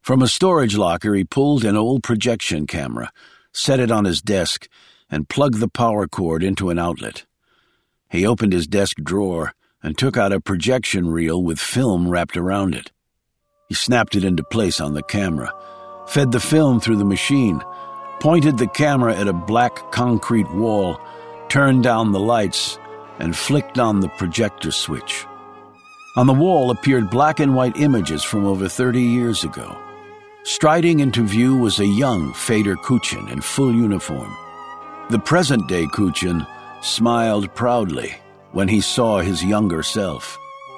From a storage locker, he pulled an old projection camera, set it on his desk, and plugged the power cord into an outlet. He opened his desk drawer and took out a projection reel with film wrapped around it. He snapped it into place on the camera, fed the film through the machine, pointed the camera at a black concrete wall, turned down the lights, and flicked on the projector switch. On the wall appeared black and white images from over 30 years ago. Striding into view was a young Fedor Kuchin in full uniform. The present-day Kuchin smiled proudly when he saw his younger self.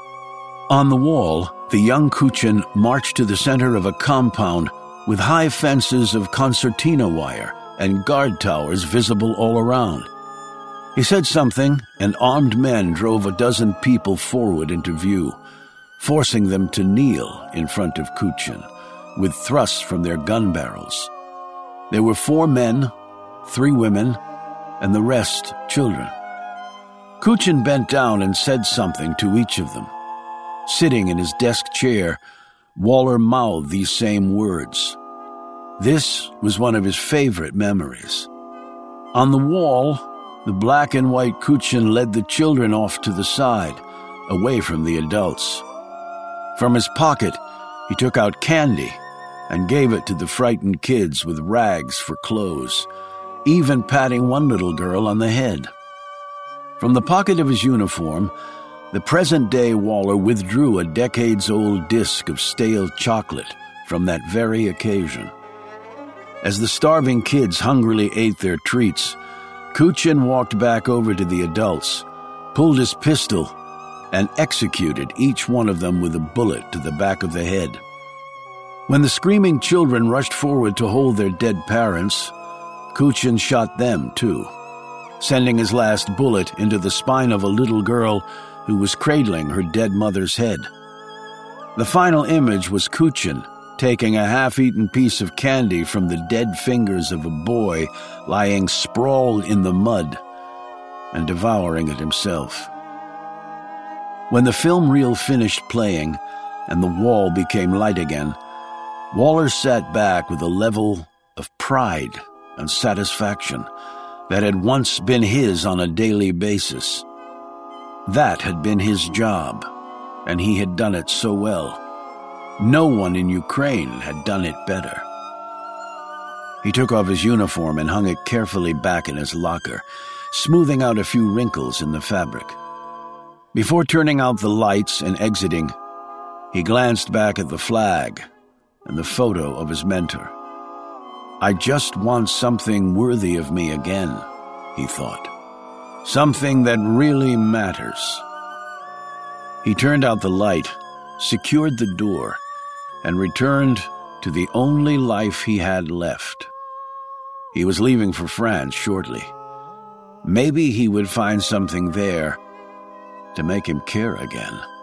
On the wall, the young Kuchin marched to the center of a compound with high fences of concertina wire and guard towers visible all around. He said something, and armed men drove a dozen people forward into view, forcing them to kneel in front of Kuchin, with thrusts from their gun barrels. There were 4 men, 3 women, and the rest children. Kuchin bent down and said something to each of them. Sitting in his desk chair, Waller mouthed these same words. This was one of his favorite memories. On the wall, the black and white Kuchin led the children off to the side, away from the adults. From his pocket, he took out candy and gave it to the frightened kids with rags for clothes, even patting one little girl on the head. From the pocket of his uniform, the present-day Waller withdrew a decades-old disc of stale chocolate from that very occasion. As the starving kids hungrily ate their treats, Kuchin walked back over to the adults, pulled his pistol, and executed each one of them with a bullet to the back of the head. When the screaming children rushed forward to hold their dead parents, Kuchin shot them too, sending his last bullet into the spine of a little girl who was cradling her dead mother's head. The final image was Kuchin taking a half-eaten piece of candy from the dead fingers of a boy lying sprawled in the mud and devouring it himself. When the film reel finished playing and the wall became light again, Waller sat back with a level of pride and satisfaction that had once been his on a daily basis. That had been his job, and he had done it so well. No one in Ukraine had done it better. He took off his uniform and hung it carefully back in his locker, smoothing out a few wrinkles in the fabric. Before turning out the lights and exiting, he glanced back at the flag and the photo of his mentor. I just want something worthy of me again, he thought. Something that really matters. He turned out the light, secured the door, and returned to the only life he had left. He was leaving for France shortly. Maybe he would find something there to make him care again.